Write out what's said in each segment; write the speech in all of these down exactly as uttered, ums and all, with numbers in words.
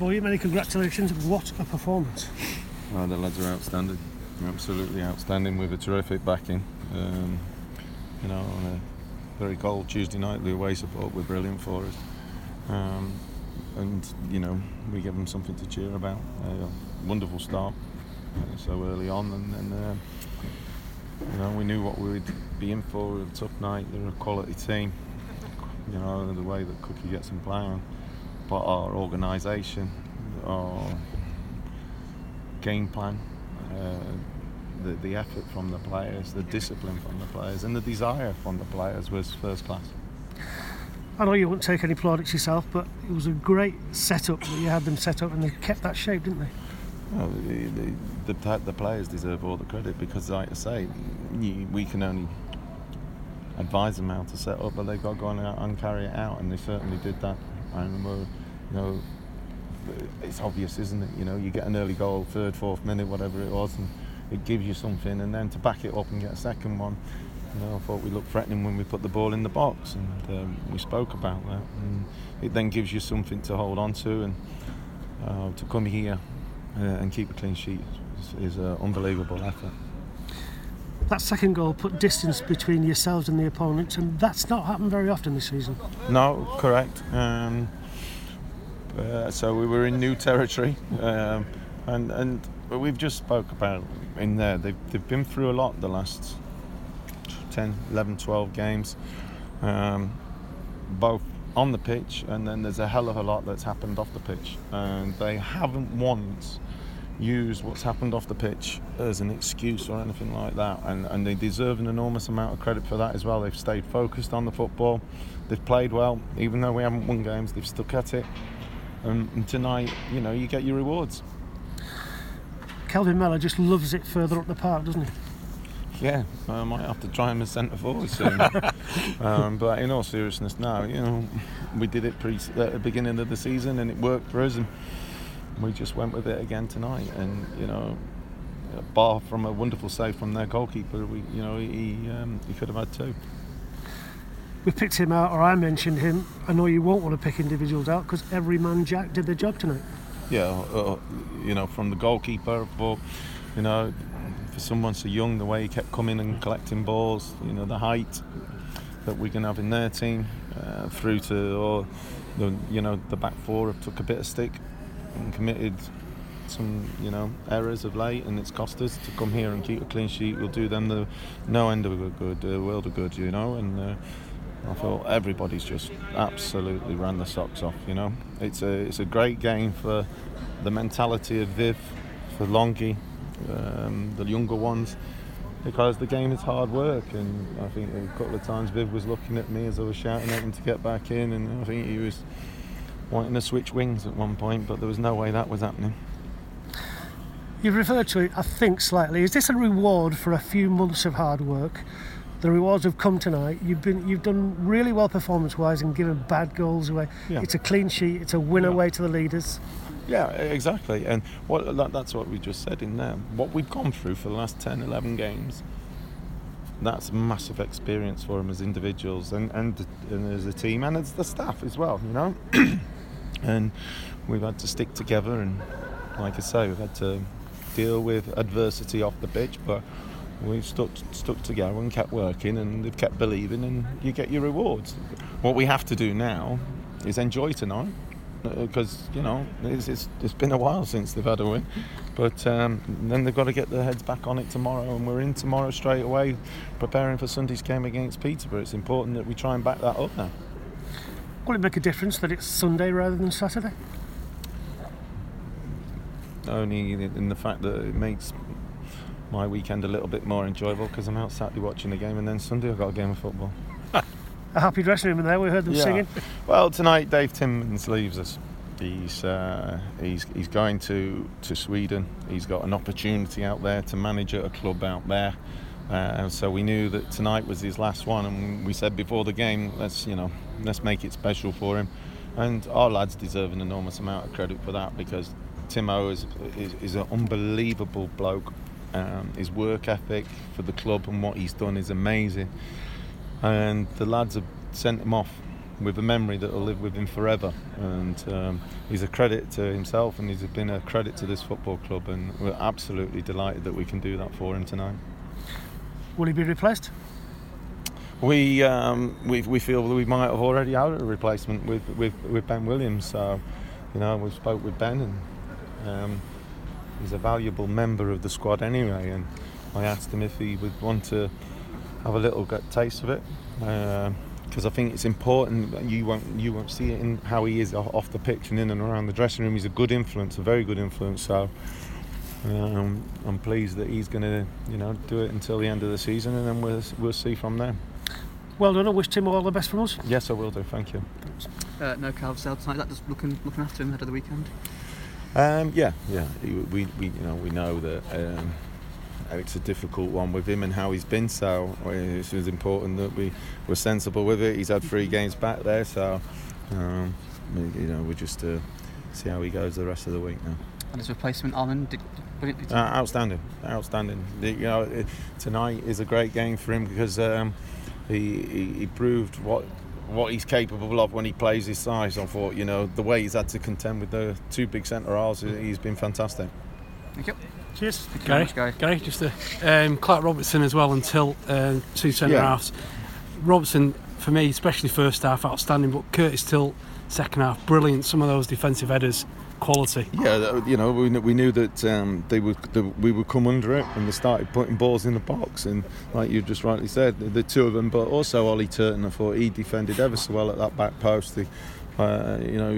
Boy, many congratulations. What a performance. Well, the lads are outstanding. Absolutely outstanding with a terrific backing. Um, you know, on a very cold Tuesday night, the away support were brilliant for us. Um, and, you know, we give them something to cheer about. Uh, wonderful start uh, so early on. And then, uh, you know, we knew what we would be in for. It was a tough night. They're a quality team. You know, the way that Cookie gets them playing. But our organisation, our game plan, uh, the, the effort from the players, the discipline from the players, and the desire from the players was first class. I know you won't take any plaudits yourself, but it was a great setup that you had them set up, and they kept that shape, didn't they? Well, the, the, the, the players deserve all the credit because, like I say, you, we can only advise them how to set up, but they've got to go on and carry it out, and they certainly did that. And we're, you know, it's obvious, isn't it? You know, you get an early goal, third, fourth minute, whatever it was, and it gives you something, and then to back it up and get a second one, you know, I thought we looked threatening when we put the ball in the box, and um, we spoke about that, and it then gives you something to hold on to, and uh, to come here uh, and keep a clean sheet is, is an unbelievable effort. That second goal put distance between yourselves and the opponents, and that's not happened very often this season. No, correct. Um, uh, so we were in new territory, um, and and we've just spoke about in there. They've they've been through a lot the last ten, eleven, twelve games, um, both on the pitch, and then there's a hell of a lot that's happened off the pitch, and they haven't once use what's happened off the pitch as an excuse or anything like that, and, and they deserve an enormous amount of credit for that as well. They've stayed focused on the football, they've played well, even though we haven't won games, they've stuck at it, um, and tonight, you know, you get your rewards. Kelvin Mellor just loves it further up the park, doesn't he? Yeah, I might have to try him as centre forward soon. um, but in all seriousness now, you know, we did it pre- at the beginning of the season and it worked for us, and we just went with it again tonight. And you know, bar from a wonderful save from their goalkeeper, we, you know, he um, he could have had two. We picked him out, or I mentioned him. I know you won't want to pick individuals out because every man Jack did the job tonight. Yeah, uh, you know, from the goalkeeper, for you know, for someone so young, the way he kept coming and collecting balls, you know, the height that we can have in their team, uh, through to or the you know the back four have took a bit of stick and committed some, you know, errors of late, and it's cost us. To come here and keep a clean sheet will do them the no end of a good, uh, world of good, you know. And uh, I thought everybody's just absolutely ran the socks off, you know. It's a it's a great game for the mentality of Viv, for Longy, um, the younger ones, because the game is hard work. And I think a couple of times Viv was looking at me as I was shouting at him to get back in, and I think he was wanting to switch wings at one point, but there was no way that was happening. You've referred to it, I think, slightly. Is this a reward for a few months of hard work? The rewards have come tonight. You've been, you've done really well performance-wise and given bad goals away. Yeah. It's a clean sheet. It's a win yeah. away to the leaders. Yeah, exactly. And what that, that's what we just said in there. What we've gone through for the last ten, eleven games, that's a massive experience for them as individuals and, and, and as a team and as the staff as well, you know. And we've had to stick together, and like I say, we've had to deal with adversity off the pitch, but we've stuck stuck together and kept working, and they've kept believing, and you get your rewards. What we have to do now is enjoy tonight, because you know it's, it's it's been a while since they've had a win, but um, then they've got to get their heads back on it tomorrow, and we're in tomorrow straight away preparing for Sunday's game against Peterborough. It's important that we try and back that up now. Will it make a difference that it's Sunday rather than Saturday? Only in the fact that it makes my weekend a little bit more enjoyable, because I'm out Saturday watching the game, and then Sunday I've got a game of football. A happy dressing room in there, we heard them yeah. singing. Well, tonight Dave Timmins leaves us. He's uh, he's he's going to, to Sweden. He's got an opportunity out there to manage at a club out there. Uh, so we knew that tonight was his last one, and we said before the game, let's you know, let's make it special for him. And our lads deserve an enormous amount of credit for that, because Timo is is, is an unbelievable bloke. Um, his work ethic for the club and what he's done is amazing. And the lads have sent him off with a memory that will live with him forever. And um, he's a credit to himself, and he's been a credit to this football club, and we're absolutely delighted that we can do that for him tonight. Will he be replaced? We um, we we feel that we might have already had a replacement with, with, with Ben Williams. So, you know, we spoke with Ben, and um, he's a valuable member of the squad anyway. And I asked him if he would want to have a little gut taste of it, because uh, I think it's important. You won't you won't see it in how he is off the pitch and in and around the dressing room. He's a good influence, a very good influence. So. Um, I'm pleased that he's going to, you know, do it until the end of the season, and then we'll we'll see from there. Well done. I wish Tim all the best from us. Yes, I will do. Thank you. Uh, no Calvsell tonight. That just looking looking after him ahead of the weekend. Um, yeah, yeah. We, we you know we know that um, it's a difficult one with him and how he's been. So it was important that we were sensible with it. He's had three games back there, so um, you know we just uh, see how he goes the rest of the week now. And his replacement, Allen, did, did, did uh, outstanding, outstanding. You know, it, tonight is a great game for him because um, he, he he proved what what he's capable of when he plays his size. I thought, you know, the way he's had to contend with the two big centre halves, he's been fantastic. Thank you. Cheers. Thank you Gary, very much, Gary, just a, um, Clark Robertson as well until uh, two centre Yeah. halves. Robertson, for me, especially first half, outstanding, but Curtis Tilt, second half, brilliant. Some of those defensive headers, quality. Yeah, you know, we, we knew that um, they would the, we would come under it, and they started putting balls in the box. And like you just rightly said, the, the two of them, but also Ollie Turton, I thought he defended ever so well at that back post. He, uh, you know,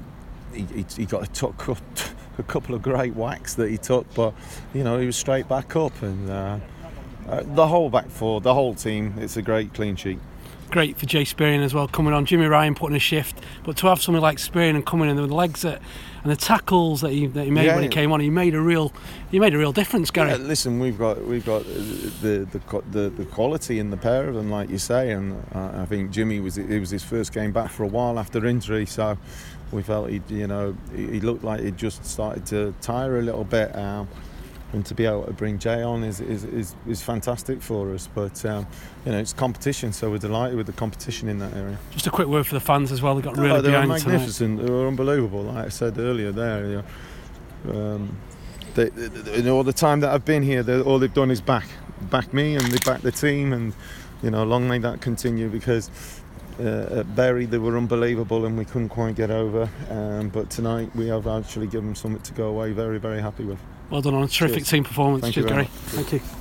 he, he, he got a, took, a couple of great whacks that he took, but you know, he was straight back up, and uh, uh, the whole back four, the whole team, it's a great clean sheet. Great for Jay Spearian as well, coming on. Jimmy Ryan putting a shift, but to have somebody like Spearian and coming in with the legs that, and the tackles that he that he made Yeah. when he came on, he made a real he made a real difference, Gary. Yeah, listen, we've got we've got the the the, the quality in the pair of them, like you say, and uh, I think Jimmy was it was his first game back for a while after injury, so we felt he you know he, he looked like he'd just started to tire a little bit. Um, And to be able to bring Jay on is is, is, is fantastic for us. But um, you know, it's competition, so we're delighted with the competition in that area. Just a quick word for the fans as well. They got really oh, they were behind magnificent. Tonight. They were unbelievable. Like I said earlier, there. You know, um, they, they, you know, all the time that I've been here, all they've done is back, back me, and they back the team, and you know, long may that continue because. Uh, at Bury they were unbelievable and we couldn't quite get over, um, but tonight we have actually given them something to go away very very happy with. Well done on a terrific Cheers. team performance. Thank Cheers, you very Gary. much. Thank you.